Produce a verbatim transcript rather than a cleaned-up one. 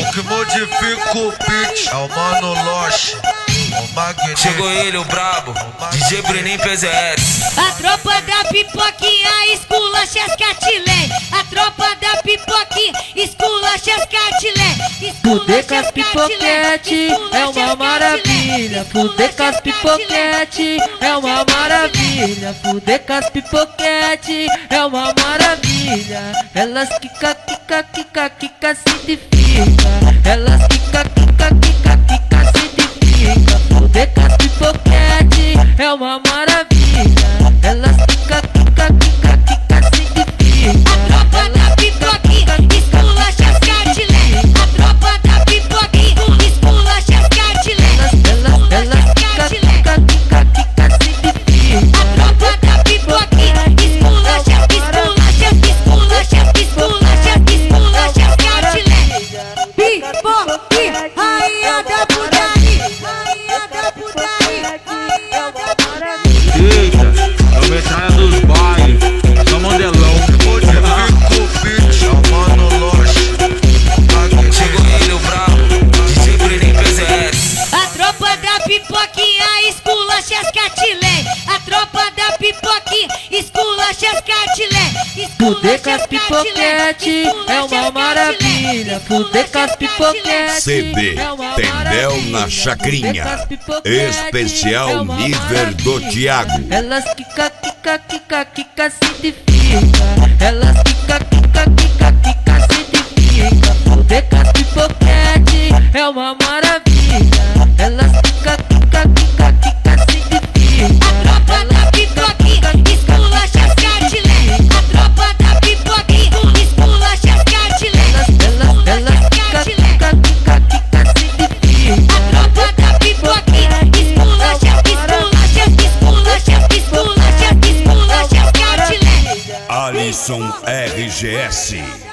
que modifica o beat é o Mano Loche, o Magneto. Chegou ele, o brabo, D J Bruninho P Z S. A tropa da pipoquinha esculacha as catilé. A tropa da pipoquinha esculacha as catilé. Fuder com as pipoquete é uma maravilha. Fuder com as pipoquete é uma maravilha. Fuder com as pipoquete é uma maravilha. Elas quica, quica, quica, quica, se edifica. Elas quica, quica, quica, quica, se edifica. Fuder com as pipoquete é uma maravilha. Elas quica, quica, quica, quica, se edifica. A tropa da pipoquinha esculacha as catilé. A tropa da pipoquinha esculacha as catilé. Elas, elas quica, quica, quica, quica, se edifica. A tropa da pipoquinha esculacha, esculacha, esculacha, esculacha, esculacha as catilé. Pipoquinha, rainha da putaria, rainha da putaria, rainha da putaria. Eita, é o metralha dos bailes, só modelão. Modifica o beat é o Mano Loche, o Magneto. Chegou ele, o brabo, D J Bruninho P Z S. A tropa da pipoquinha esculacha as catilé. A tropa da pipoquinha esculacha as catilé. Fuder com as pipoquete é uma maravilha. Fuder com as pipoquete C D é uma Tendel na maravilha. Chacrinha. Fuder com as pipoquete Especial é uma Niver do maravilha. Thiago. Elas quica, quica, quica, quica, se edifica. Elas quica, quica, quica, quica, se edifica. Fuder com as pipoquete é uma maravilha. Elas quica, quica, quica, quica, se edifica. A tropa da pipoquinha esculacha as catilé. A tropa da pipoquinha esculacha as catilé. Elas, elas quica, quica, quica, quica, se edifica. A tropa da pipoquinha esculacha, esculacha, esculacha, esculacha, esculacha as catilé. Alisson R G S.